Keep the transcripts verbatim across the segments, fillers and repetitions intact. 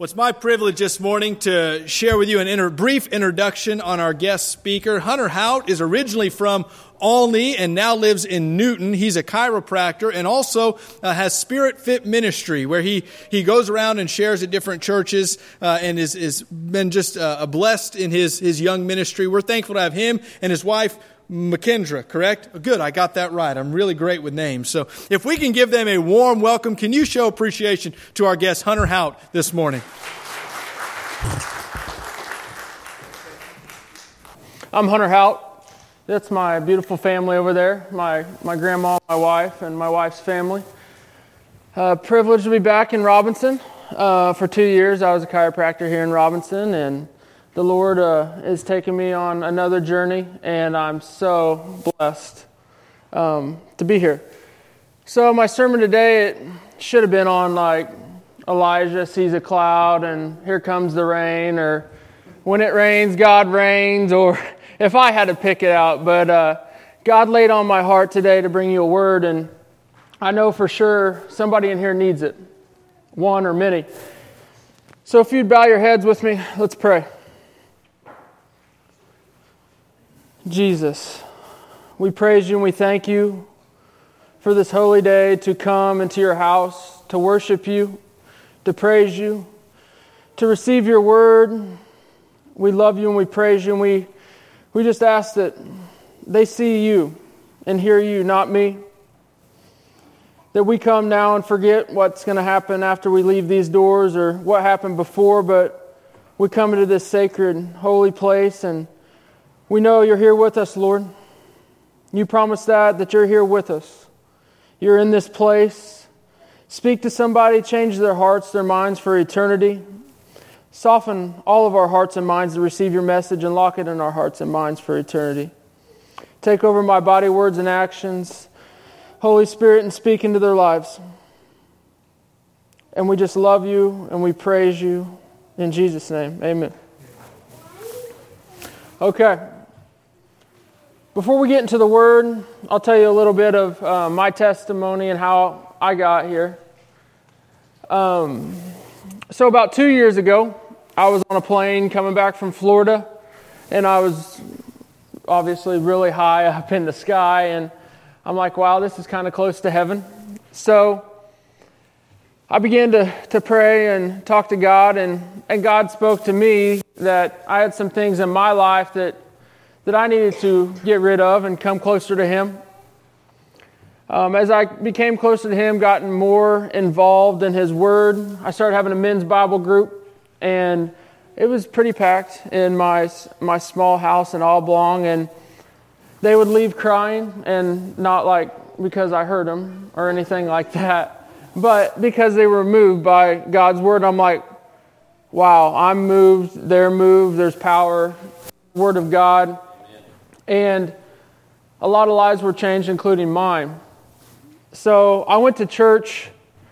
Well, it's my privilege this morning to share with you an inter- brief introduction on our guest speaker. Hunter Hout is originally from Olney and now lives in Newton. He's a chiropractor and also uh, has Spirit Fit Ministry, where he, he goes around and shares at different churches uh, and is, is been just uh, blessed in his, his young ministry. We're thankful to have him and his wife, McKendra, correct? Good, I got that right. I'm really great with names. So if we can give them a warm welcome, can you show appreciation to our guest, Hunter Hout, this morning? I'm Hunter Hout. That's my beautiful family over there, my, my grandma, my wife, and my wife's family. Uh, privileged to be back in Robinson. Uh, for two years, I was a chiropractor here in Robinson, and the Lord uh, is taking me on another journey, and I'm so blessed um, to be here. So my sermon today, it should have been on like Elijah sees a cloud and here comes the rain, or when it rains, God reigns, or if I had to pick it out. But uh, God laid on my heart today to bring you a word, and I know for sure somebody in here needs it, one or many. So if you'd bow your heads with me, let's pray. Jesus, we praise you and we thank you for this holy day to come into your house, to worship you, to praise you, to receive your word. We love you and we praise you, and we, we just ask that they see you and hear you, not me. That we come now and forget what's going to happen after we leave these doors or what happened before, but we come into this sacred, holy place, and we know you're here with us, Lord. You promised that, that you're here with us. You're in this place. Speak to somebody, change their hearts, their minds for eternity. Soften all of our hearts and minds to receive your message and lock it in our hearts and minds for eternity. Take over my body, words, and actions, Holy Spirit, and speak into their lives. And we just love you and we praise you. In Jesus' name, amen. Okay. Before we get into the Word, I'll tell you a little bit of uh, my testimony and how I got here. Um, so about two years ago, I was on a plane coming back from Florida, and I was obviously really high up in the sky, and I'm like, wow, this is kind of close to heaven. So I began to, to pray and talk to God, and, and God spoke to me that I had some things in my life that that I needed to get rid of and come closer to Him. Um, as I became closer to Him, gotten more involved in His Word, I started having a men's Bible group, and it was pretty packed in my my small house in Oblong, and they would leave crying, and not like because I hurt them or anything like that, but because they were moved by God's Word. I'm like, wow, I'm moved, they're moved, there's power, Word of God. And a lot of lives were changed, including mine. So I went to church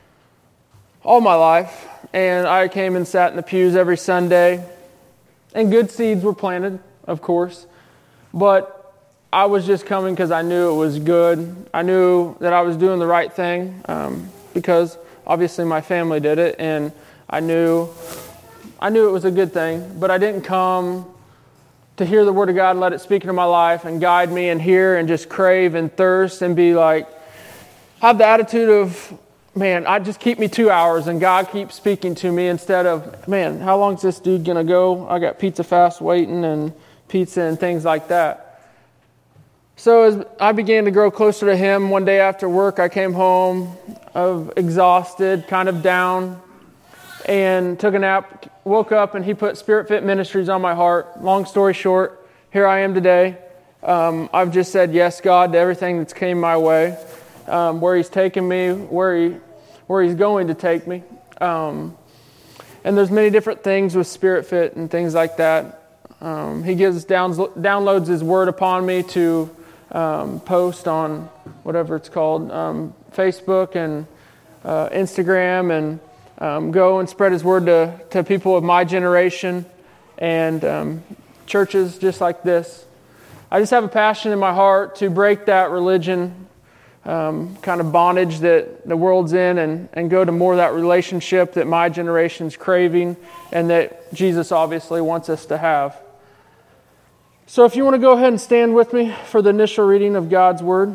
all my life, and I came and sat in the pews every Sunday. And good seeds were planted, of course. But I was just coming because I knew it was good. I knew that I was doing the right thing um, because obviously my family did it, and I knew I knew it was a good thing. But I didn't come to hear the Word of God and let it speak into my life and guide me and hear and just crave and thirst and be like, have the attitude of, man, I just keep me two hours and God keeps speaking to me, instead of, man, how long is this dude going to go? I got Pizza Fast waiting and pizza and things like that. So as I began to grow closer to Him, one day after work, I came home of exhausted, kind of down, and took a nap, woke up, and He put Spirit Fit Ministries on my heart. Long story short, here I am today. Um, I've just said yes, God, to everything that's came my way, um, where He's taken me, where He, where He's going to take me. Um, and there's many different things with Spirit Fit and things like that. Um, he gives downs, downloads His Word upon me to um, post on whatever it's called, um, Facebook and uh, Instagram, and Um, go and spread His Word to, to people of my generation and um, churches just like this. I just have a passion in my heart to break that religion um, kind of bondage that the world's in and, and go to more of that relationship that my generation's craving and that Jesus obviously wants us to have. So if you want to go ahead and stand with me for the initial reading of God's Word.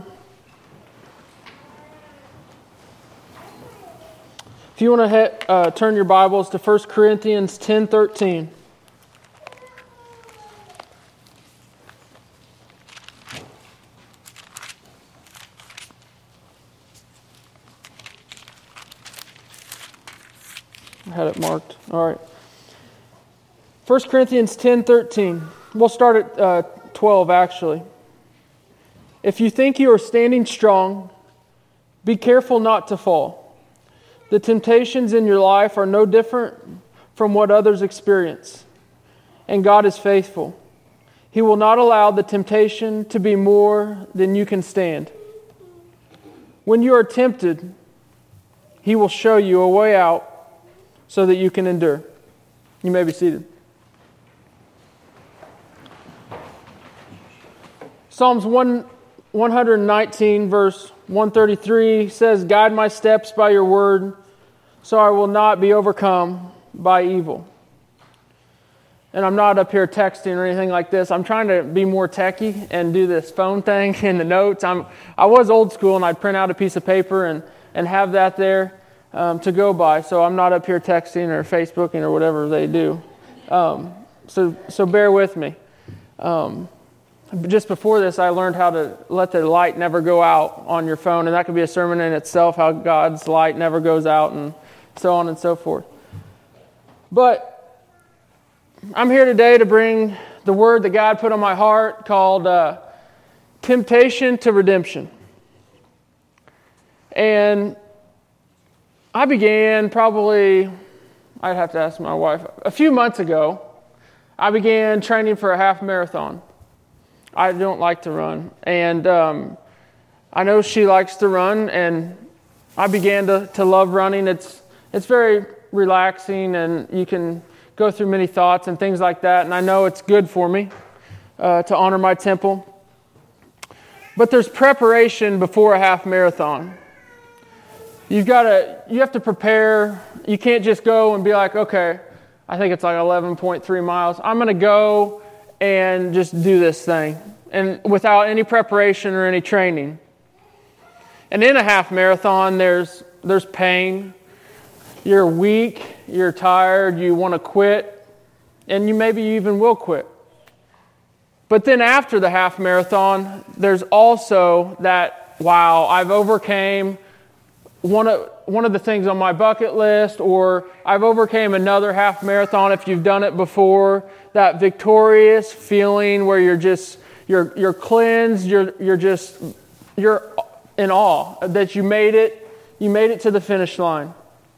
If you want to hit, uh, turn your Bibles to First Corinthians ten thirteen. I had it marked. All right. First Corinthians ten thirteen. We'll start at uh, twelve, actually. If you think you are standing strong, be careful not to fall. The temptations in your life are no different from what others experience, and God is faithful. He will not allow the temptation to be more than you can stand. When you are tempted, He will show you a way out so that you can endure. You may be seated. Psalms one nineteen, verse one thirty-three says, "Guide my steps by your word, so I will not be overcome by evil." And I'm not up here texting or anything like this. I'm trying to be more techie and do this phone thing in the notes. I'm I was old school, and I'd print out a piece of paper and, and have that there um, to go by. So I'm not up here texting or Facebooking or whatever they do. Um, so so bear with me. Um, Just before this, I learned how to let the light never go out on your phone, and that could be a sermon in itself, how God's light never goes out, and so on and so forth. But I'm here today to bring the word that God put on my heart called uh, Temptation to Redemption. And I began probably, I'd have to ask my wife, a few months ago, I began training for a half marathon. I don't like to run, and um, I know she likes to run, and I began to, to love running. It's it's very relaxing, and you can go through many thoughts and things like that, and I know it's good for me uh, to honor my temple. But there's preparation before a half marathon. You've got to you have to prepare. You can't just go and be like, okay, I think it's like eleven point three miles. I'm going to go and just do this thing, and without any preparation or any training. And in a half marathon, there's there's pain. You're weak, you're tired, you want to quit, and you maybe you even will quit. But then after the half marathon, there's also that, wow, I've overcame one of one of the things on my bucket list, or I've overcame another half marathon if you've done it before. That victorious feeling where you're just you're you're cleansed, you're you're just you're in awe that you made it, you made it to the finish line.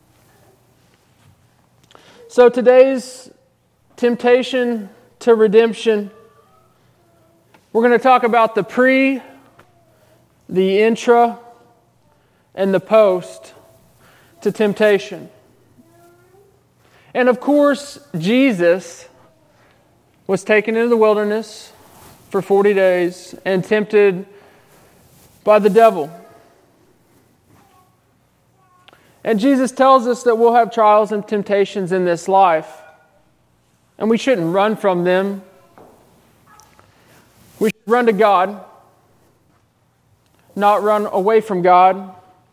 So today's temptation to redemption, we're going to talk about the pre, the intra, and the post to temptation. And of course, Jesus was taken into the wilderness for forty days and tempted by the devil. And Jesus tells us that we'll have trials and temptations in this life, and we shouldn't run from them. We should run to God, not run away from God.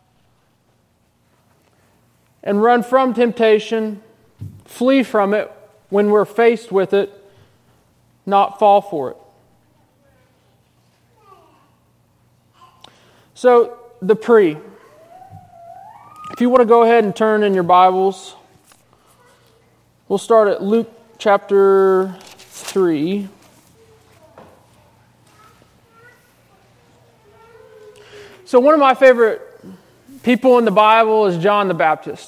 And run from temptation, flee from it when we're faced with it, not fall for it. So, the pre. If you want to go ahead and turn in your Bibles, we'll start at Luke chapter three. So one of my favorite people in the Bible is John the Baptist.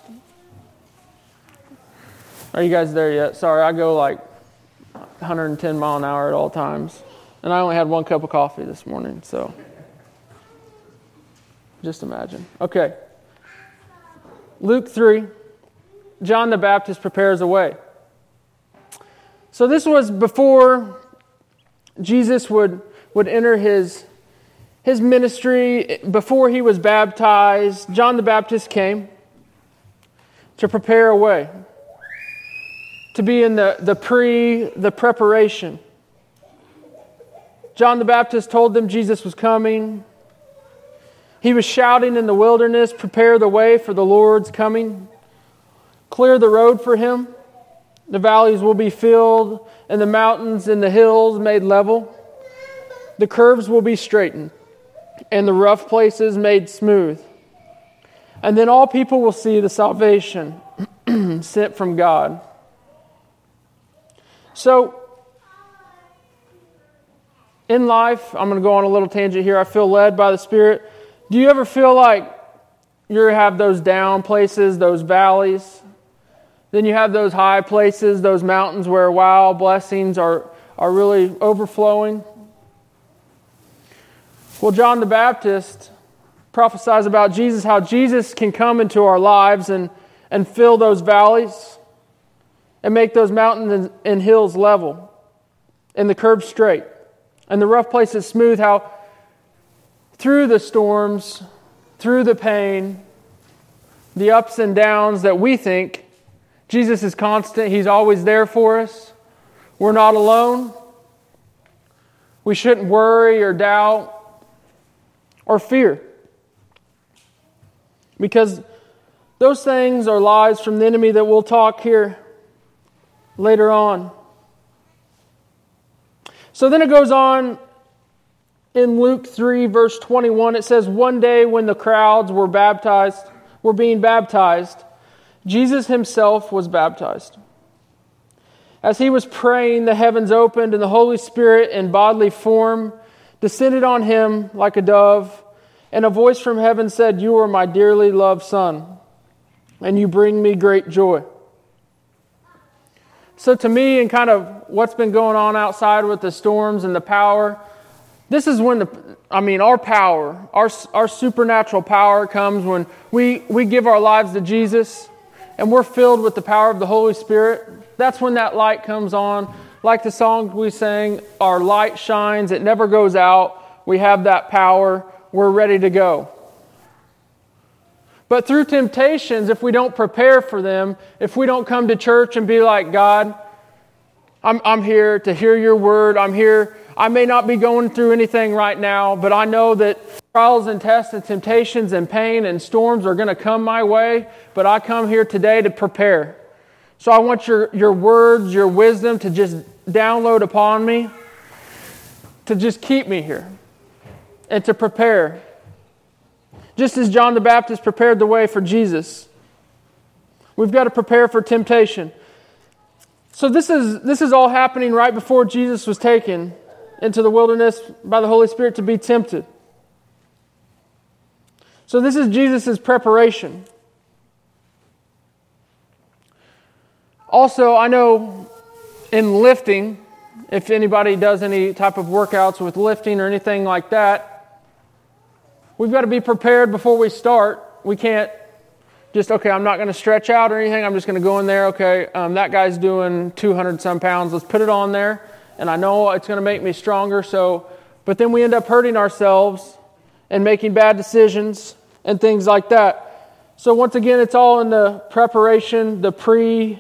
Are you guys there yet? Sorry, I go like one hundred ten mile an hour at all times. And I only had one cup of coffee this morning, so just imagine. Okay. Luke three, John the Baptist prepares a way. So this was before Jesus would, would enter his, his ministry, before he was baptized, John the Baptist came to prepare a way, to be in the, the pre, the preparation. John the Baptist told them Jesus was coming. He was shouting in the wilderness, prepare the way for the Lord's coming. Clear the road for him. The valleys will be filled, and the mountains and the hills made level. The curves will be straightened, and the rough places made smooth. And then all people will see the salvation sent from God. So, in life, I'm going to go on a little tangent here. I feel led by the Spirit. Do you ever feel like you have those down places, those valleys? Then you have those high places, those mountains where, wow, blessings are, are really overflowing. Well, John the Baptist prophesies about Jesus, how Jesus can come into our lives and, and fill those valleys and make those mountains and, and hills level and the curves straight and the rough places smooth, how through the storms, through the pain, the ups and downs that we think, Jesus is constant. He's always there for us. We're not alone. We shouldn't worry or doubt or fear, because those things are lies from the enemy that we'll talk here later on. So then it goes on in Luke three, verse twenty-one. It says, one day when the crowds were baptized, were being baptized, Jesus himself was baptized. As he was praying, the heavens opened, and the Holy Spirit in bodily form descended on him like a dove, and a voice from heaven said, you are my dearly loved Son, and you bring me great joy. So to me, and kind of what's been going on outside with the storms and the power, this is when the, I mean, our power, our, our supernatural power comes when we, we give our lives to Jesus, and we're filled with the power of the Holy Spirit. That's when that light comes on. Like the song we sang, our light shines, it never goes out. We have that power. We're ready to go. But through temptations, if we don't prepare for them, if we don't come to church and be like, God, I'm, I'm here to hear your word. I'm here. I may not be going through anything right now, but I know that trials and tests and temptations and pain and storms are going to come my way, but I come here today to prepare. So I want your, your words, your wisdom to just download upon me, to just keep me here and to prepare. Just as John the Baptist prepared the way for Jesus, we've got to prepare for temptation. So this is this is all happening right before Jesus was taken into the wilderness by the Holy Spirit to be tempted. So this is Jesus' preparation. Also, I know in lifting, if anybody does any type of workouts with lifting or anything like that, we've got to be prepared before we start. We can't just, okay, I'm not going to stretch out or anything. I'm just going to go in there. Okay, um, that guy's doing two hundred some pounds. Let's put it on there. And I know it's going to make me stronger. So, but then we end up hurting ourselves and making bad decisions and things like that. So once again, it's all in the preparation, the pre,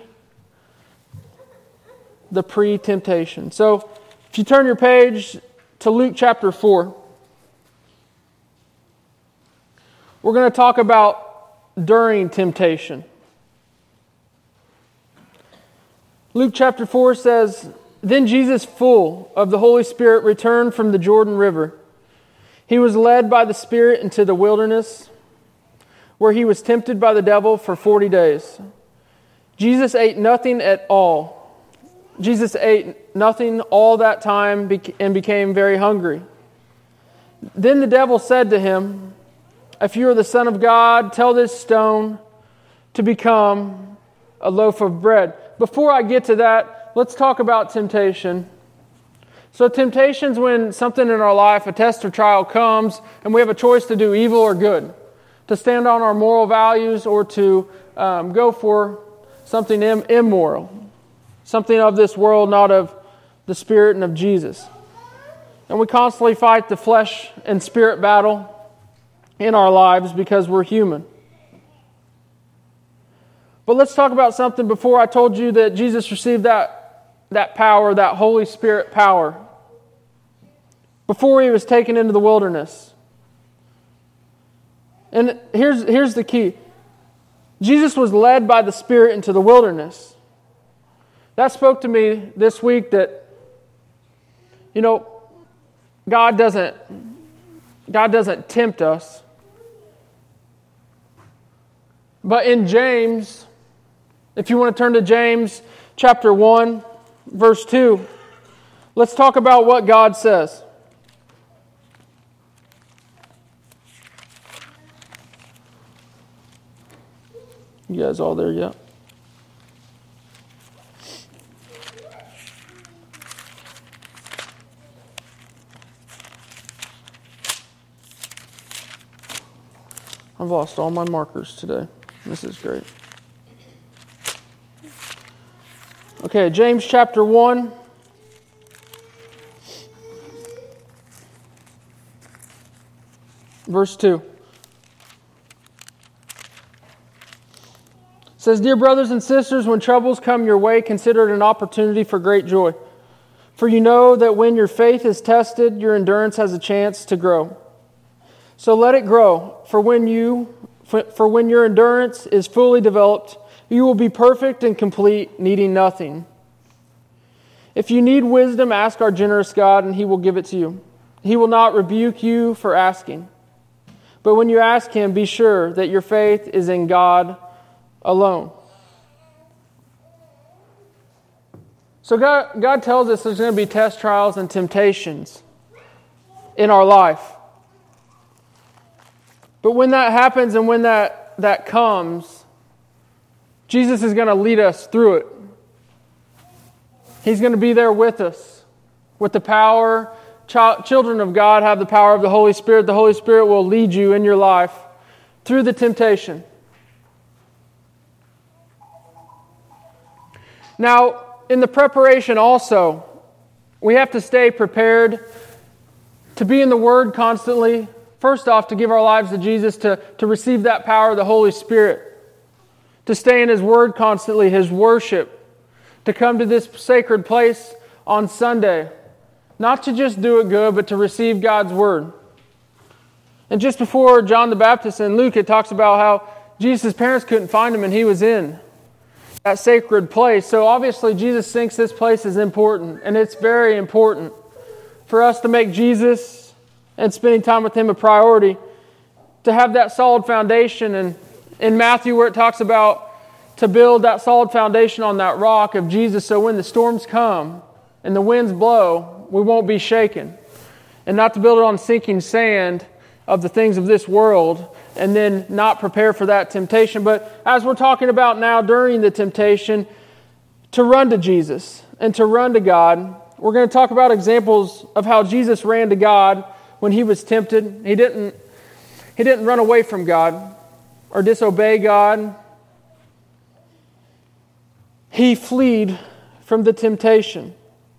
the pre-temptation. So if you turn your page to Luke chapter four, we're going to talk about during temptation. Luke chapter four says, then Jesus, full of the Holy Spirit, returned from the Jordan River. He was led by the Spirit into the wilderness, where he was tempted by the devil for forty days. Jesus ate nothing at all. Jesus ate nothing all that time and became very hungry. Then the devil said to him, if you are the Son of God, tell this stone to become a loaf of bread. Before I get to that, let's talk about temptation. So temptation's when something in our life, a test or trial comes, and we have a choice to do evil or good, to stand on our moral values or to um, go for something im- immoral, something of this world, not of the Spirit and of Jesus. And we constantly fight the flesh and spirit battle in our lives because we're human. But let's talk about something before. I told you that Jesus received that, that power, that Holy Spirit power, before he was taken into the wilderness. And here's, here's the key. Jesus was led by the Spirit into the wilderness. That spoke to me this week that, you know, God doesn't, God doesn't tempt us. But in James, if you want to turn to James chapter one, verse two, let's talk about what God says. You guys all there yet? I've lost all my markers today. This is great. Okay, James chapter one. Verse two. It says, "Dear brothers and sisters, when troubles come your way, consider it an opportunity for great joy. For you know that when your faith is tested, your endurance has a chance to grow. So let it grow, for when you for when your endurance is fully developed, you will be perfect and complete, needing nothing. If you need wisdom, ask our generous God, and He will give it to you. He will not rebuke you for asking. But when you ask Him, be sure that your faith is in God alone." So God, God tells us there's going to be test, trials, and temptations in our life. But when that happens and when that, that comes, Jesus is going to lead us through it. He's going to be there with us. With the power, child, children of God have the power of the Holy Spirit. The Holy Spirit will lead you in your life through the temptation. Now, in the preparation also, we have to stay prepared to be in the Word constantly. First off, to give our lives to Jesus, to, to receive that power of the Holy Spirit, to stay in His Word constantly, His worship, to come to this sacred place on Sunday, not to just do it good, but to receive God's Word. And just before John the Baptist in Luke, it talks about how Jesus' parents couldn't find Him and He was in that sacred place. So obviously Jesus thinks this place is important, and it's very important for us to make Jesus and spending time with Him a priority, to have that solid foundation. And in Matthew, where it talks about to build that solid foundation on that rock of Jesus, so when the storms come and the winds blow, we won't be shaken. And not to build it on sinking sand of the things of this world and then not prepare for that temptation. But as we're talking about now during the temptation, to run to Jesus and to run to God. We're going to talk about examples of how Jesus ran to God when He was tempted. He didn't, he didn't run away from God or disobey God. He fled from the temptation.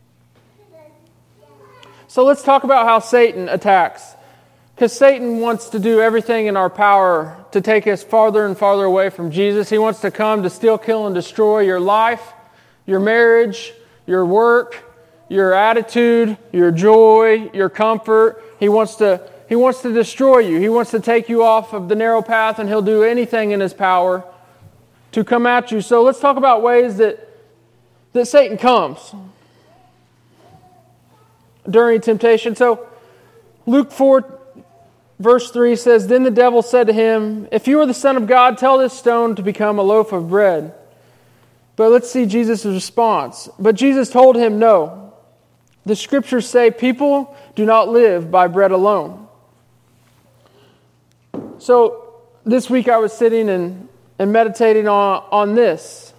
So let's talk about how Satan attacks. Because Satan wants to do everything in our power to take us farther and farther away from Jesus. He wants to come to steal, kill, and destroy your life, your marriage, your work, your attitude, your joy, your comfort. He wants to, he wants to destroy you. He wants to take you off of the narrow path, and he'll do anything in his power to come at you. So let's talk about ways that, that Satan comes during temptation. So Luke four, verse three says, "Then the devil said to him, 'If you are the Son of God, tell this stone to become a loaf of bread.' But let's see Jesus' response. But Jesus told him, 'No. The Scriptures say people do not live by bread alone.'" So this week I was sitting and, and meditating on, on this.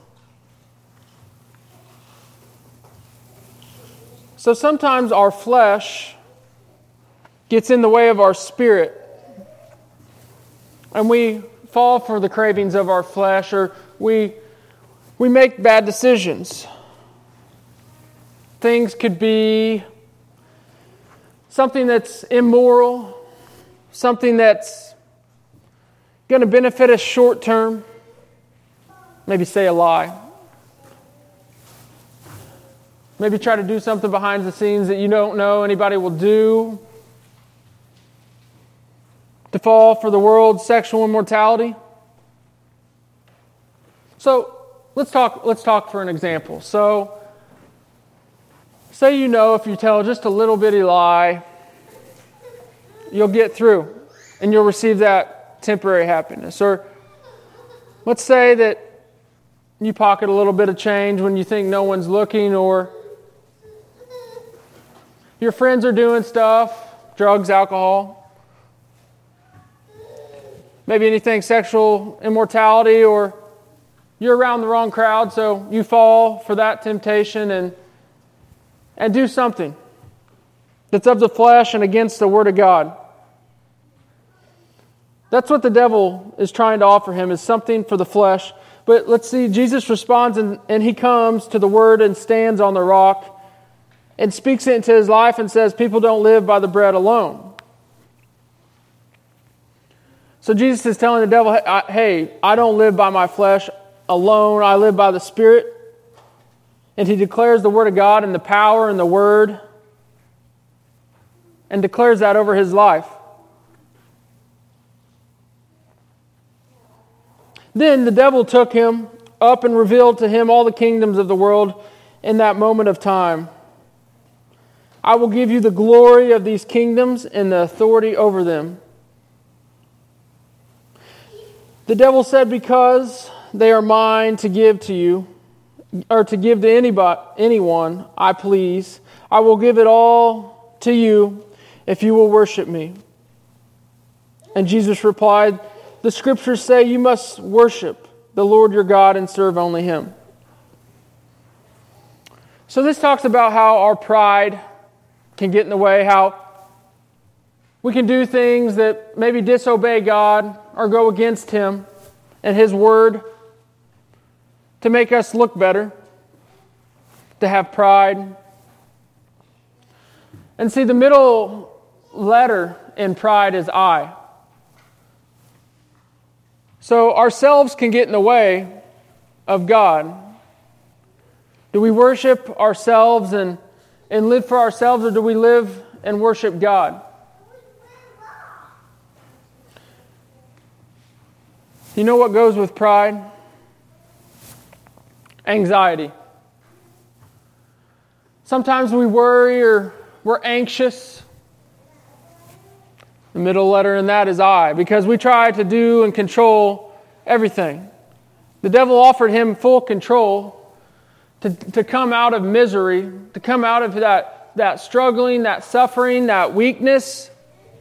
So sometimes our flesh gets in the way of our spirit, and we fall for the cravings of our flesh, or we we make bad decisions. Things could be something that's immoral, something that's going to benefit us short term. Maybe say a lie. Maybe try to do something behind the scenes that you don't know anybody will do. To fall for the world's sexual immortality. So let's talk, let's talk for an example. So say you know if you tell just a little bitty lie, you'll get through and you'll receive that temporary happiness. Or let's say that you pocket a little bit of change when you think no one's looking, or your friends are doing stuff, drugs, alcohol, maybe anything sexual immortality, or you're around the wrong crowd, so you fall for that temptation and and do something that's of the flesh and against the Word of God. That's what the devil is trying to offer him, is something for the flesh. But let's see, Jesus responds and, and he comes to the Word and stands on the rock and speaks it into his life and says, people don't live by the bread alone. So Jesus is telling the devil, hey, I don't live by my flesh alone. I live by the Spirit. And he declares the Word of God and the power and the Word and declares that over his life. Then the devil took him up and revealed to him all the kingdoms of the world in that moment of time. I will give you the glory of these kingdoms and the authority over them. The devil said, because they are mine to give to you, or to give to anybody, anyone I please, I will give it all to you if you will worship me. And Jesus replied, the Scriptures say you must worship the Lord your God and serve only Him. So this talks about how our pride can get in the way, how we can do things that maybe disobey God or go against Him and His Word to make us look better, to have pride. And see, the middle letter in pride is I. So ourselves can get in the way of God. Do we worship ourselves and, and live for ourselves, or do we live and worship God? You know what goes with pride? Anxiety. Sometimes we worry or we're anxious. The middle letter in that is I, because we try to do and control everything. The devil offered him full control to, to come out of misery, to come out of that, that struggling, that suffering, that weakness,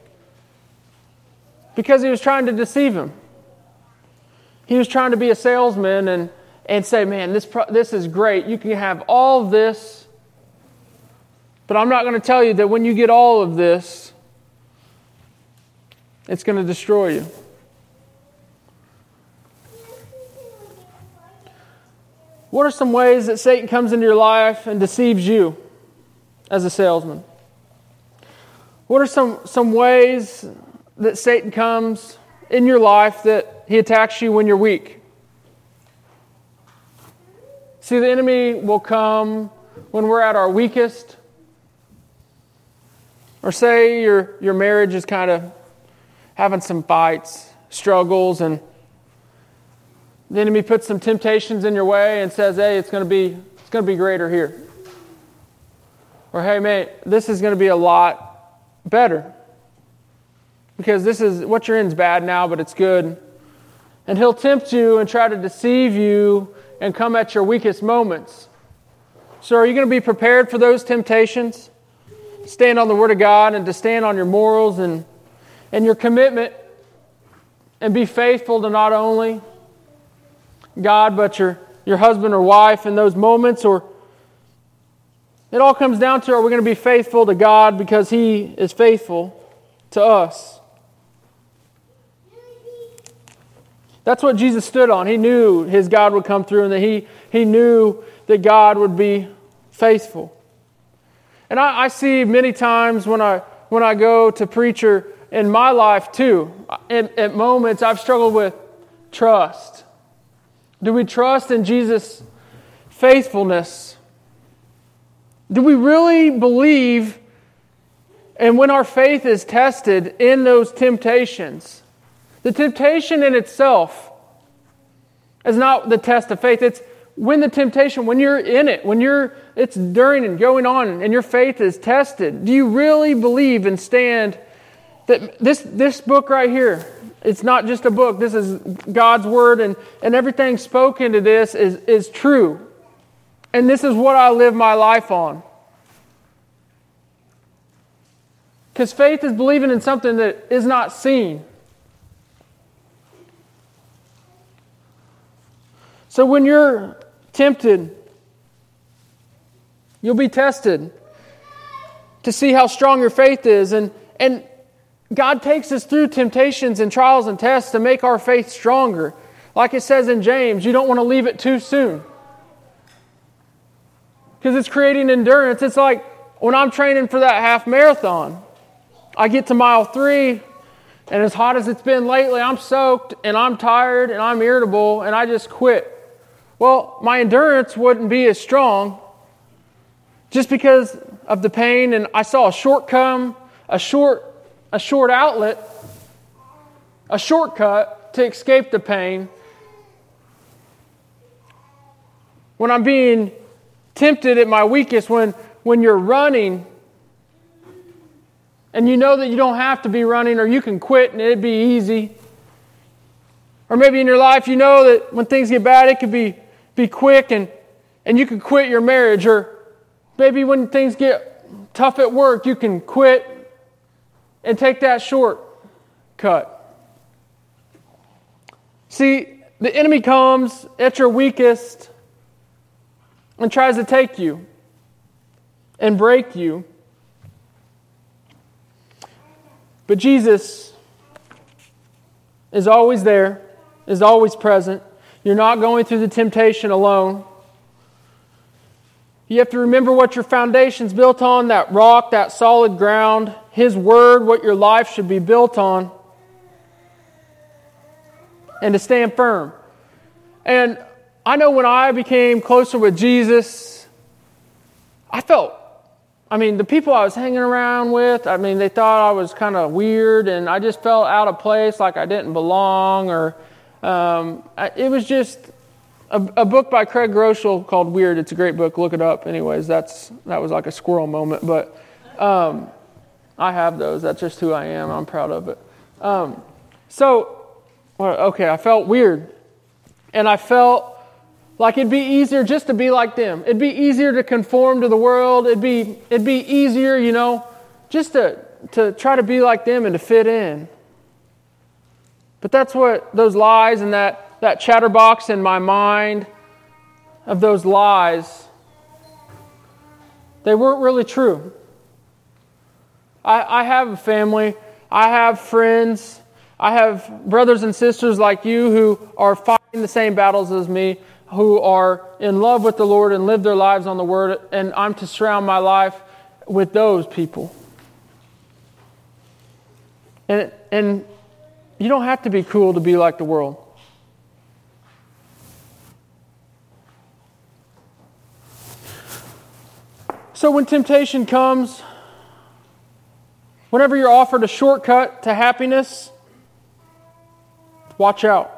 because he was trying to deceive him. He was trying to be a salesman and, and say, man, this, pro- this is great. You can have all of this, but I'm not going to tell you that when you get all of this, it's going to destroy you. What are some ways that Satan comes into your life and deceives you as a salesman? What are some, some ways that Satan comes in your life that he attacks you when you're weak? See, the enemy will come when we're at our weakest. Or say your, your marriage is kind of having some fights, struggles, and the enemy puts some temptations in your way and says, hey, it's going to be it's going to be greater here. Or, hey, mate, this is going to be a lot better. Because this is, what you're in is bad now, but it's good. And he'll tempt you and try to deceive you and come at your weakest moments. So are you going to be prepared for those temptations? Stand on the Word of God and to stand on your morals and, and your commitment and be faithful to not only God, but your, your husband or wife in those moments? Or it all comes down to, are we going to be faithful to God because He is faithful to us? That's what Jesus stood on. He knew His God would come through and that He, he knew that God would be faithful. And I, I see many times when I when I go to preach or in my life too. At, at moments I've struggled with trust. Do we trust in Jesus' faithfulness? Do we really believe, and when our faith is tested in those temptations, the temptation in itself is not the test of faith. It's when the temptation, when you're in it, when you're, it's during and going on and your faith is tested. Do you really believe and stand that this, this book right here, it's not just a book, this is God's Word, and, and everything spoken to this is, is true. And this is what I live my life on. Because faith is believing in something that is not seen. So when you're tempted, you'll be tested to see how strong your faith is. And, and God takes us through temptations and trials and tests to make our faith stronger. Like it says in James, you don't want to leave it too soon. Because it's creating endurance. It's like when I'm training for that half marathon. I get to mile three, and as hot as it's been lately, I'm soaked, and I'm tired, and I'm irritable, and I just quit. Well, my endurance wouldn't be as strong just because of the pain, and I saw a short come, a short, a short outlet, a shortcut to escape the pain. When I'm being tempted at my weakest, when, when you're running, and you know that you don't have to be running, or you can quit and it'd be easy. Or maybe in your life you know that when things get bad it could be, be quick and, and you can quit your marriage. Or maybe when things get tough at work you can quit and take that shortcut. See, the enemy comes at your weakest and tries to take you and break you. But Jesus is always there, is always present. You're not going through the temptation alone. You have to remember what your foundation's built on, that rock, that solid ground, His Word, what your life should be built on, and to stand firm. And I know when I became closer with Jesus, I felt I mean, the people I was hanging around with, I mean, they thought I was kind of weird, and I just felt out of place, like I didn't belong, or um, I, it was just a, a book by Craig Groeschel called Weird. It's a great book. Look it up. Anyways, that's that was like a squirrel moment, but um, I have those. That's just who I am. I'm proud of it. Um, so, well, okay, I felt weird, and I felt like it'd be easier just to be like them. It'd be easier to conform to the world. It'd be it'd be easier, you know, just to, to try to be like them and to fit in. But that's what those lies and that, that chatterbox in my mind of those lies, they weren't really true. I, I have a family. I have friends. I have brothers and sisters like you who are fighting the same battles as me, who are in love with the Lord and live their lives on the Word, and I'm to surround my life with those people. And, and you don't have to be cool to be like the world. So when temptation comes, whenever you're offered a shortcut to happiness, watch out.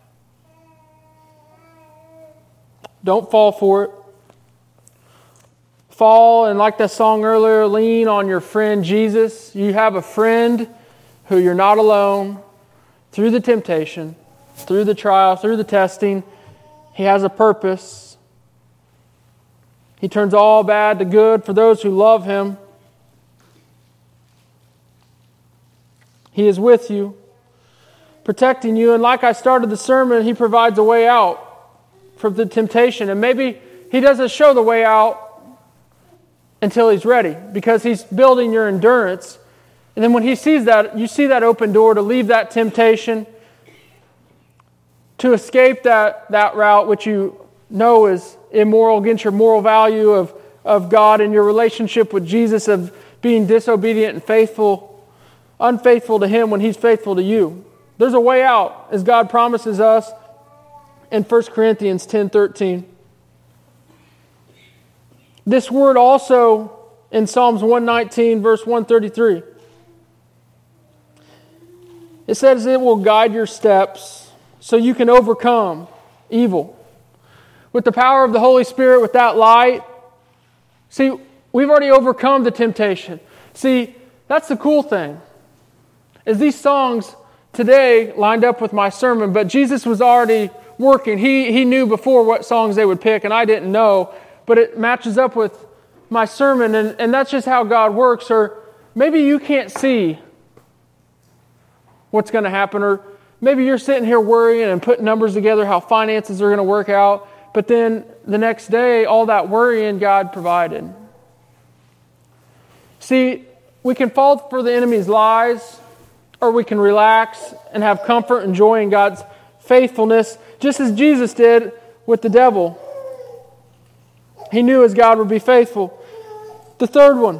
Don't fall for it. Fall, and like that song earlier, lean on your friend Jesus. You have a friend who you're not alone through the temptation, through the trial, through the testing. He has a purpose. He turns all bad to good for those who love Him. He is with you, protecting you. And like I started the sermon, He provides a way out from the temptation. And maybe He doesn't show the way out until He's ready, because He's building your endurance. And then when He sees that, you see that open door to leave that temptation, to escape that, that route which you know is immoral, against your moral value of, of God and your relationship with Jesus, of being disobedient and faithful, unfaithful to Him when He's faithful to you. There's a way out, as God promises us in First Corinthians ten thirteen. This word also in Psalms one nineteen, verse one thirty-three. It says it will guide your steps so you can overcome evil. With the power of the Holy Spirit, with that light, see, we've already overcome the temptation. See, that's the cool thing, is these songs today lined up with my sermon, but Jesus was already working. He, he knew before what songs they would pick, and I didn't know, but it matches up with my sermon, and, and that's just how God works. Or maybe you can't see what's going to happen, or maybe you're sitting here worrying and putting numbers together how finances are going to work out, but then the next day, all that worrying God provided. See, we can fall for the enemy's lies, or we can relax and have comfort and joy in God's faithfulness, just as Jesus did with the devil. He knew his God would be faithful. The third one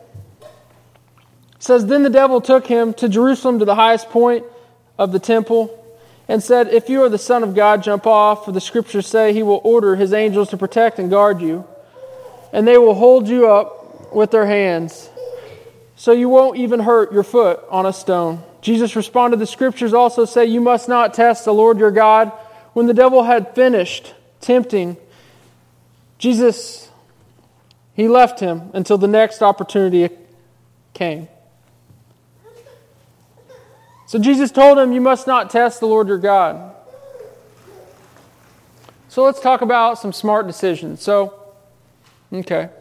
says, Then the devil took him to Jerusalem, to the highest point of the temple, and said, If you are the Son of God, jump off, for the Scriptures say He will order His angels to protect and guard you, and they will hold you up with their hands, so you won't even hurt your foot on a stone. Jesus responded, The Scriptures also say you must not test the Lord your God. When the devil had finished tempting Jesus, He left him until the next opportunity came. So Jesus told him, you must not test the Lord your God. So let's talk about some smart decisions. So, okay.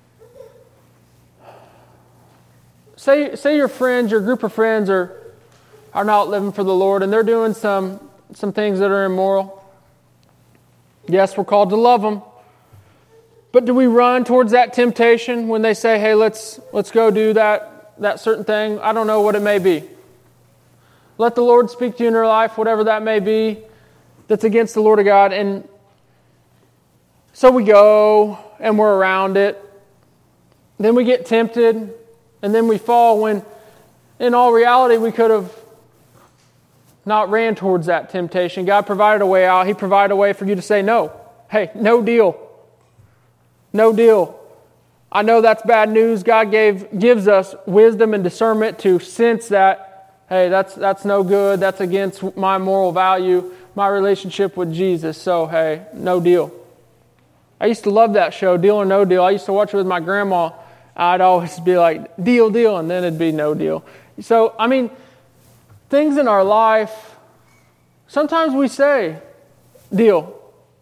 Say, say your friends, your group of friends are, are not living for the Lord, and they're doing some, some things that are immoral. Yes, we're called to love them. But do we run towards that temptation when they say, hey, let's let's go do that, that certain thing? I don't know what it may be. Let the Lord speak to you in your life, whatever that may be, that's against the Lord of God. And so we go, and we're around it. Then we get tempted, and then we fall when, in all reality, we could have not ran towards that temptation. God provided a way out. He provided a way for you to say no. Hey, no deal. No deal. I know that's bad news. God gave gives us wisdom and discernment to sense that, hey, that's that's no good. That's against my moral value, my relationship with Jesus. So, hey, no deal. I used to love that show, Deal or No Deal. I used to watch it with my grandma. I'd always be like, deal, deal, and then it'd be no deal. So, I mean, things in our life, sometimes we say, deal.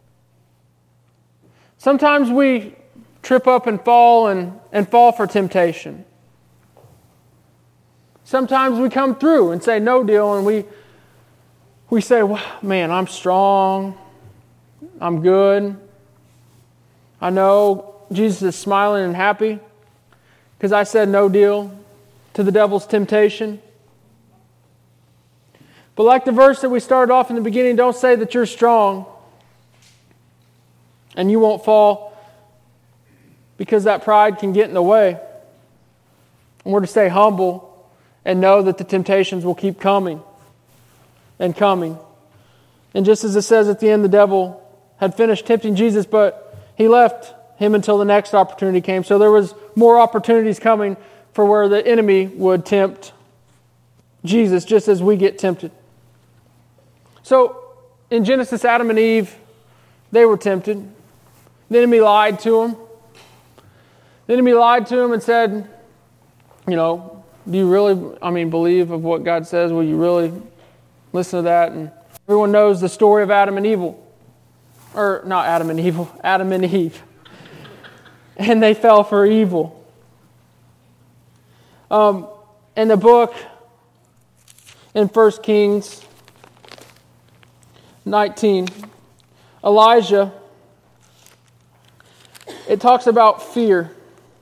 Sometimes we trip up and fall and, and fall for temptation. Sometimes we come through and say no deal, and we we say, well, man, I'm strong. I'm good. I know Jesus is smiling and happy because I said no deal to the devil's temptation. But like the verse that we started off in the beginning, don't say that you're strong and you won't fall, because that pride can get in the way. And we're to stay humble and know that the temptations will keep coming and coming. And just as it says at the end, the devil had finished tempting Jesus, but he left him until the next opportunity came. So there was more opportunities coming for where the enemy would tempt Jesus, just as we get tempted. So in Genesis, Adam and Eve, they were tempted. The enemy lied to them. The enemy lied to him and said, you know, do you really, I mean, believe of what God says? Will you really listen to that? And everyone knows the story of Adam and Evil. Or not Adam and Evil, Adam and Eve. And they fell for evil. Um, in the book, in First Kings nineteen, Elijah, it talks about fear.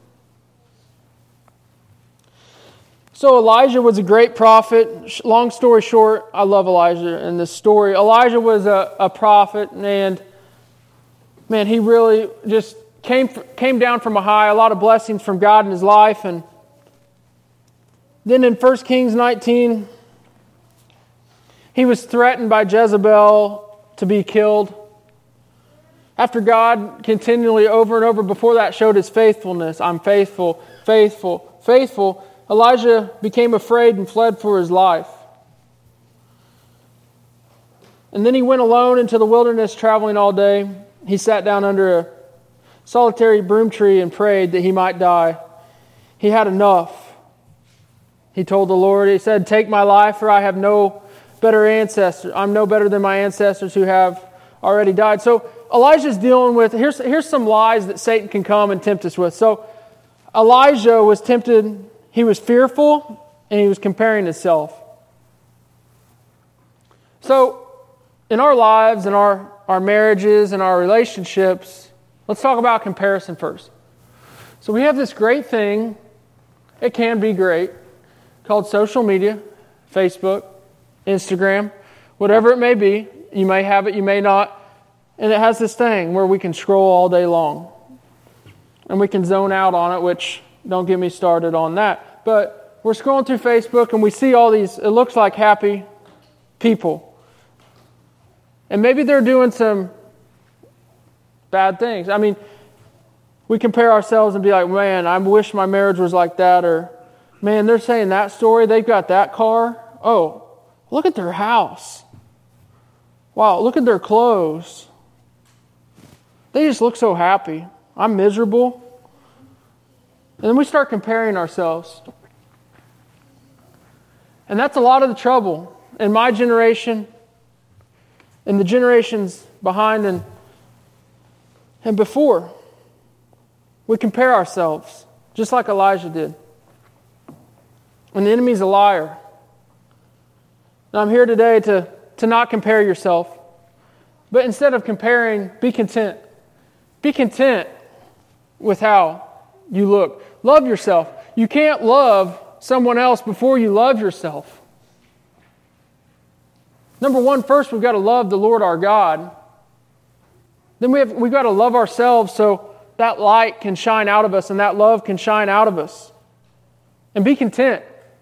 So Elijah was a great prophet. Long story short, I love Elijah in this story. Elijah was a, a prophet, and man, he really just came came down from a high, a lot of blessings from God in his life. And Then in First Kings nineteen, he was threatened by Jezebel to be killed. After God continually over and over before that showed his faithfulness, I'm faithful, faithful, faithful, Elijah became afraid and fled for his life. And then he went alone into the wilderness, traveling all day. He sat down under a solitary broom tree and prayed that he might die. He had enough. He told the Lord, he said, "Take my life, for I have no better ancestors. I'm no better than my ancestors who have already died." So Elijah's dealing with, here's, here's some lies that Satan can come and tempt us with. So Elijah was tempted, he was fearful, and he was comparing himself. So in our lives, in our, our marriages, and our relationships, let's talk about comparison first. So we have this great thing, it can be great, called social media, Facebook, Instagram, whatever it may be. You may have it, you may not. And it has this thing where we can scroll all day long. And we can zone out on it, which don't get me started on that. But we're scrolling through Facebook and we see all these, it looks like happy people. And maybe they're doing some bad things. I mean, we compare ourselves and be like, man, I wish my marriage was like that. Or, man, they're saying that story. They've got that car. Oh, look at their house. Wow, look at their clothes. They just look so happy. I'm miserable. And then we start comparing ourselves. And that's a lot of the trouble. In my generation, and the generations behind and, and before, we compare ourselves, just like Elijah did. And the enemy's a liar. And I'm here today to, to not compare yourself, but instead of comparing, be content. Be content with how you look. Love yourself. You can't love someone else before you love yourself. Number one, first we've got to love the Lord our God. Then we have, we've got to love ourselves so that light can shine out of us and that love can shine out of us. And be content.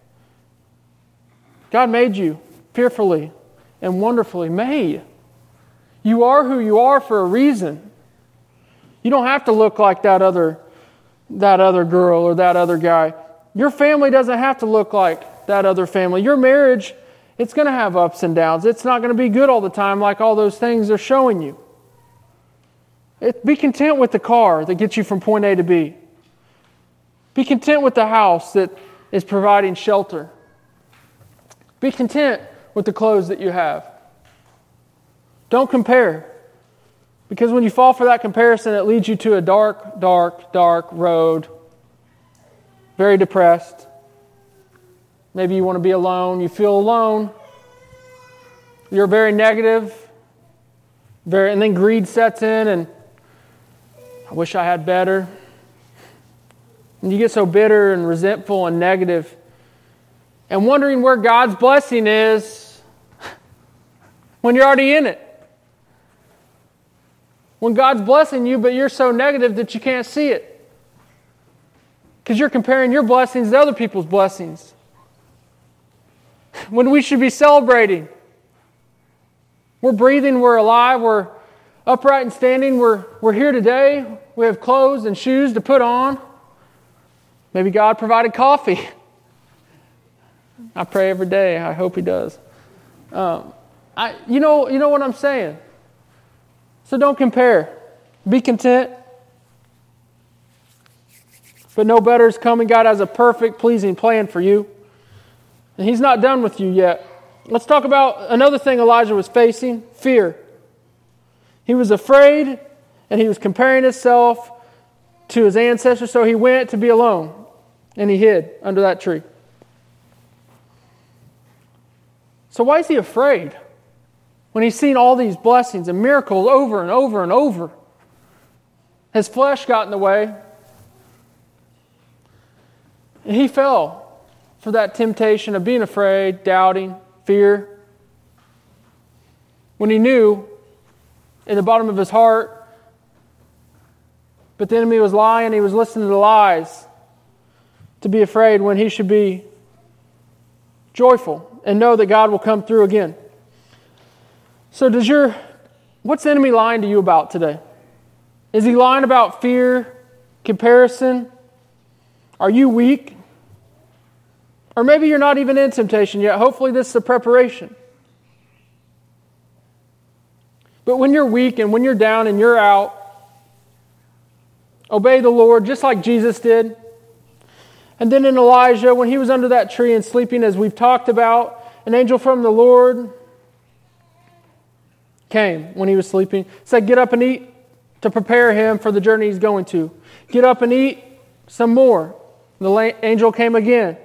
God made you fearfully and wonderfully made. You are who you are for a reason. You don't have to look like that other, that other girl or that other guy. Your family doesn't have to look like that other family. Your marriage, it's going to have ups and downs. It's not going to be good all the time like all those things are showing you. It, be content with the car that gets you from point A to B. Be content with the house that is providing shelter. Be content with the clothes that you have. Don't compare. Because when you fall for that comparison, it leads you to a dark, dark, dark road. Very depressed. Maybe you want to be alone. You feel alone. You're very negative. Very, and then greed sets in and I wish I had better. And you get so bitter and resentful and negative and wondering where God's blessing is when you're already in it. When God's blessing you, but you're so negative that you can't see it. Because you're comparing your blessings to other people's blessings. When we should be celebrating. We're breathing, we're alive, we're upright and standing, we're, we're here today. We have clothes and shoes to put on. Maybe God provided coffee. I pray every day. I hope He does. Um, I, you know, you know what I'm saying? So don't compare. Be content. But no better is coming. God has a perfect, pleasing plan for you. And He's not done with you yet. Let's talk about another thing Elijah was facing, fear. He was afraid and he was comparing himself to his ancestors, so he went to be alone and he hid under that tree. So why is he afraid? When he's seen all these blessings and miracles over and over and over, his flesh got in the way. And he fell for that temptation of being afraid, doubting, fear. When he knew in the bottom of his heart, but the enemy was lying, he was listening to lies to be afraid when he should be joyful and know that God will come through again. So does your, what's the enemy lying to you about today? Is he lying about fear, comparison? Are you weak? Or maybe you're not even in temptation yet. Hopefully this is a preparation. But when you're weak and when you're down and you're out, obey the Lord just like Jesus did. And then in Elijah, when he was under that tree and sleeping, as we've talked about, an angel from the Lord came when he was sleeping, said, get up and eat, to prepare him for the journey he's going to. Get up and eat some more. The angel came again.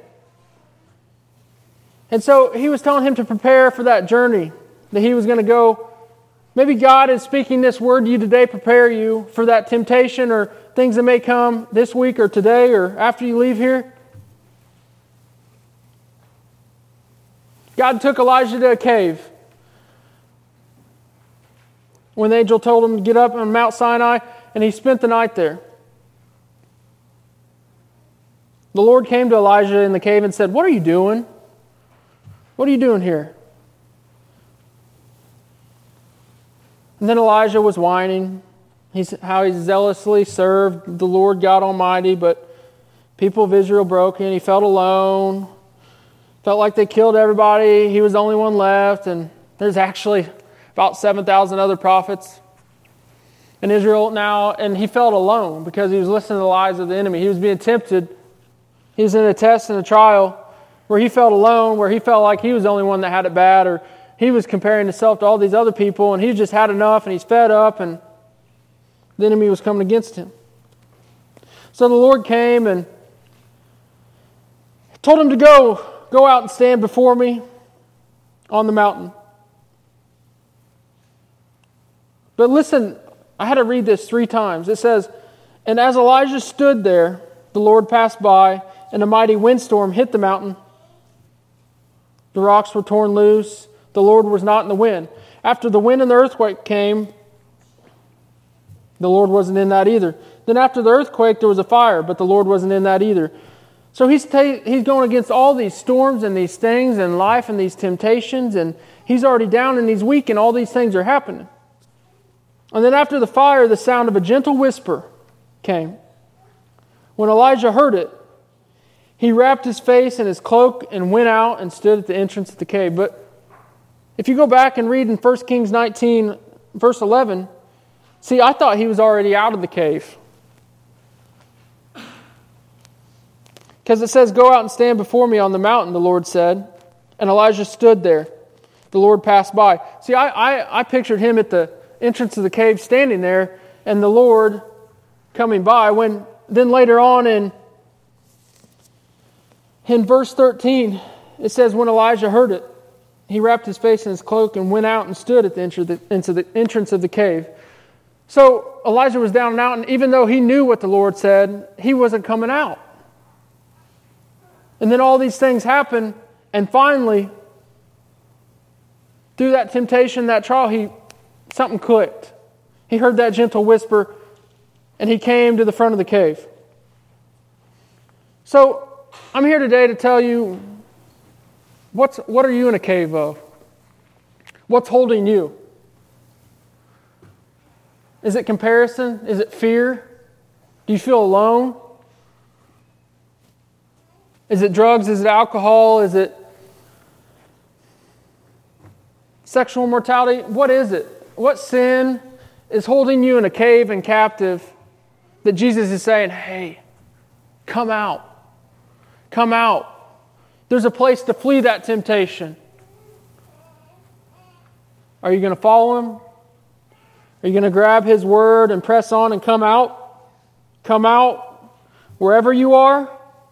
And so he was telling him to prepare for that journey that he was going to go. Maybe God is speaking this word to you today, prepare you for that temptation or things that may come this week or today or after you leave here. God took Elijah to a cave. When the angel told him to get up on Mount Sinai, and he spent the night there. The Lord came to Elijah in the cave and said, what are you doing? What are you doing here? And then Elijah was whining. He's, how he zealously served the Lord God Almighty, but people of Israel broke him. He felt alone. Felt like they killed everybody. He was the only one left, and there's actually about seven thousand other prophets in Israel now, and he felt alone because he was listening to the lies of the enemy. He was being tempted. He was in a test and a trial where he felt alone, where he felt like he was the only one that had it bad, or he was comparing himself to all these other people, and he just had enough, and he's fed up, and the enemy was coming against him. So the Lord came and told him to go, go out and stand before me on the mountain. But listen, I had to read this three times. It says, and as Elijah stood there, the Lord passed by, and a mighty windstorm hit the mountain. The rocks were torn loose. The Lord was not in the wind. After the wind and the earthquake came, the Lord wasn't in that either. Then after the earthquake, there was a fire, but the Lord wasn't in that either. So he's ta- he's going against all these storms and these things and life and these temptations, and he's already down and he's weak, and all these things are happening. And then after the fire, the sound of a gentle whisper came. When Elijah heard it, he wrapped his face in his cloak and went out and stood at the entrance of the cave. But if you go back and read in First Kings nineteen, verse eleven, see, I thought he was already out of the cave. Because it says, go out and stand before me on the mountain, the Lord said. And Elijah stood there. The Lord passed by. See, I, I, I pictured him at the entrance of the cave standing there and the Lord coming by. When then later on in, in verse thirteen, it says, when Elijah heard it, he wrapped his face in his cloak and went out and stood at the entrance of the cave. So Elijah was down and out, and even though he knew what the Lord said, he wasn't coming out. And then all these things happen, and finally, through that temptation, that trial, he something clicked. He heard that gentle whisper, and he came to the front of the cave. So I'm here today to tell you, what's what are you in a cave of? What's holding you? Is it comparison? Is it fear? Do you feel alone? Is it drugs? Is it alcohol? Is it sexual immorality? What is it? What sin is holding you in a cave and captive that Jesus is saying, hey, come out. Come out. There's a place to flee that temptation. Are you going to follow him? Are you going to grab his word and press on and come out? Come out wherever you are?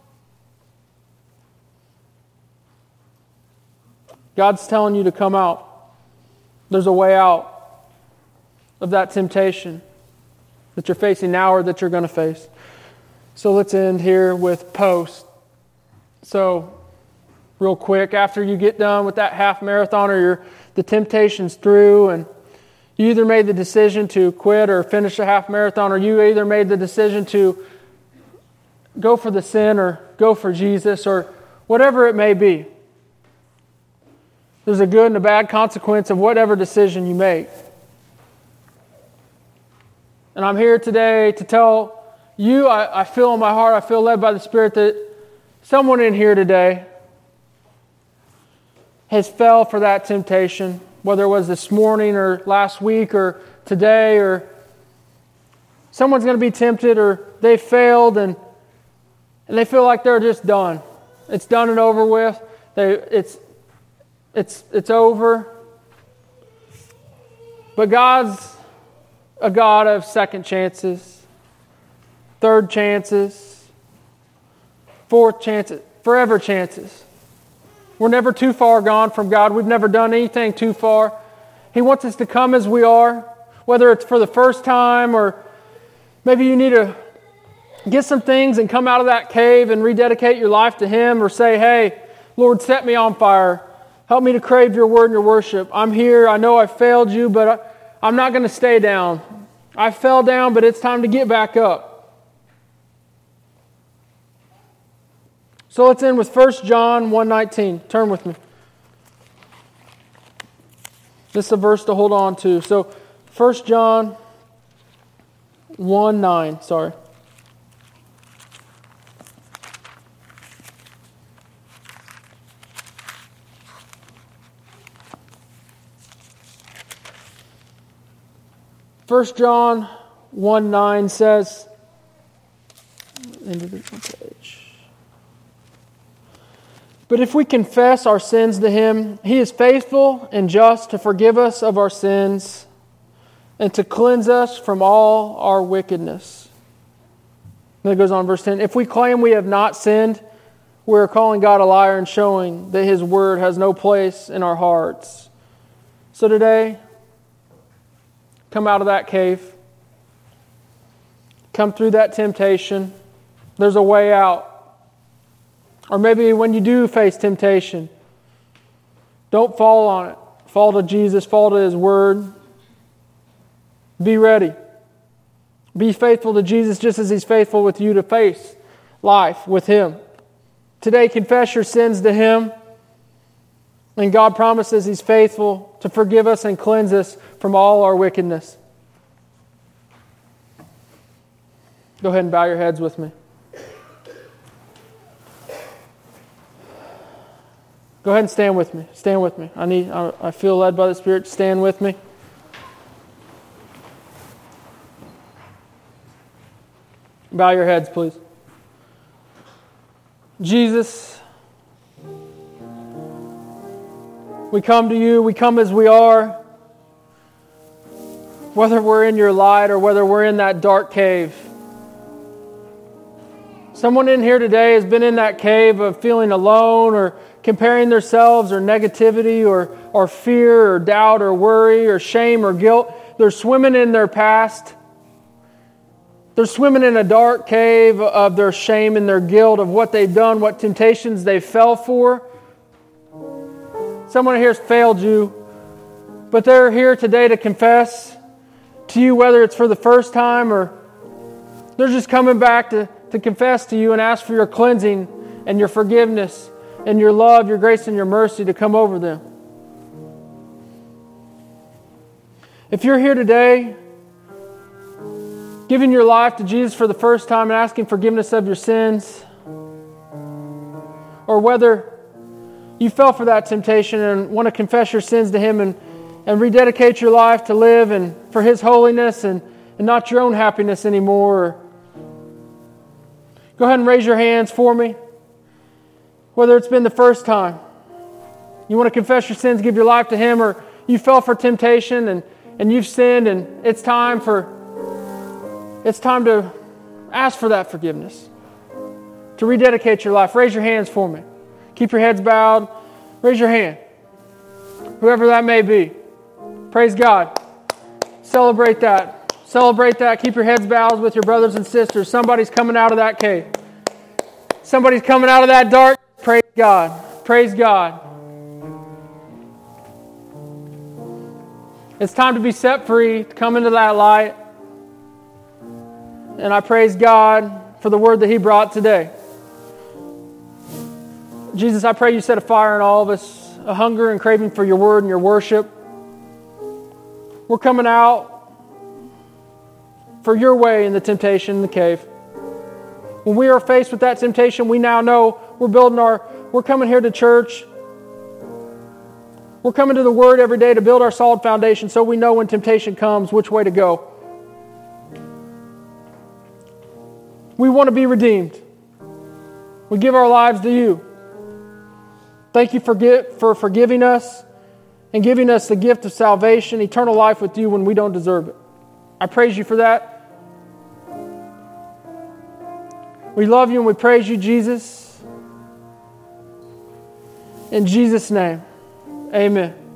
God's telling you to come out. There's a way out of that temptation that you're facing now or that you're going to face. So let's end here with post. So, real quick, after you get done with that half marathon or your, the temptation's through and you either made the decision to quit or finish a half marathon, or you either made the decision to go for the sin or go for Jesus or whatever it may be. There's a good and a bad consequence of whatever decision you make. And I'm here today to tell you, I, I feel in my heart, I feel led by the Spirit that someone in here today has fell for that temptation, whether it was this morning or last week or today, or someone's going to be tempted or they failed and and they feel like they're just done. It's done and over with. They, it's, it's, it's over. But God's a God of second chances, third chances, fourth chances, forever chances. We're never too far gone from God. We've never done anything too far. He wants us to come as we are, whether it's for the first time or maybe you need to get some things and come out of that cave and rededicate your life to Him, or say, hey, Lord, set me on fire. Help me to crave your word and your worship. I'm here. I know I failed you, but I, I'm not going to stay down. I fell down, but it's time to get back up. So let's end with First John one nineteen. Turn with me. This is a verse to hold on to. So First John one nine, sorry. First John one nine says, end of the page. But if we confess our sins to Him, He is faithful and just to forgive us of our sins and to cleanse us from all our wickedness. And it goes on, verse ten. If we claim we have not sinned, we are calling God a liar and showing that His word has no place in our hearts. So today, come out of that cave. Come through that temptation. There's a way out. Or maybe when you do face temptation, don't fall on it. Fall to Jesus. Fall to His word. Be ready. Be faithful to Jesus just as He's faithful with you to face life with Him. Today, confess your sins to Him. And God promises He's faithful to forgive us and cleanse us from all our wickedness. Go ahead and bow your heads with me. Go ahead and stand with me. Stand with me. I need. I, I feel led by the Spirit to stand with me. Bow your heads, please. Jesus, we come to you. We come as we are. Whether we're in your light or whether we're in that dark cave. Someone in here today has been in that cave of feeling alone or comparing themselves or negativity or, or fear or doubt or worry or shame or guilt. They're swimming in their past. They're swimming in a dark cave of their shame and their guilt of what they've done, what temptations they fell for. Someone here has failed you, but they're here today to confess to you, whether it's for the first time or they're just coming back to, to confess to you and ask for your cleansing and your forgiveness and your love, your grace, and your mercy to come over them. If you're here today, giving your life to Jesus for the first time and asking forgiveness of your sins, or whether you fell for that temptation and want to confess your sins to Him and, and rededicate your life to live and for His holiness and, and not your own happiness anymore, go ahead and raise your hands for me. Whether it's been the first time, you want to confess your sins, give your life to Him, or you fell for temptation and, and you've sinned and it's time for it's time to ask for that forgiveness, to rededicate your life. Raise your hands for me. Keep your heads bowed. Raise your hand. Whoever that may be. Praise God. Celebrate that. Celebrate that. Keep your heads bowed with your brothers and sisters. Somebody's coming out of that cave. Somebody's coming out of that dark. Praise God. Praise God. It's time to be set free, to come into that light. And I praise God for the word that He brought today. Jesus, I pray you set a fire in all of us a hunger and craving for your word and your worship. We're coming out for your way in the temptation in the cave. When we are faced with that temptation, we now know we're building our, we're coming here to church. We're coming to the Word every day to build our solid foundation so we know when temptation comes which way to go. We want to be redeemed. We give our lives to you. Thank you for, for forgiving us and giving us the gift of salvation, eternal life with you when we don't deserve it. I praise you for that. We love you and we praise you, Jesus. In Jesus' name, amen.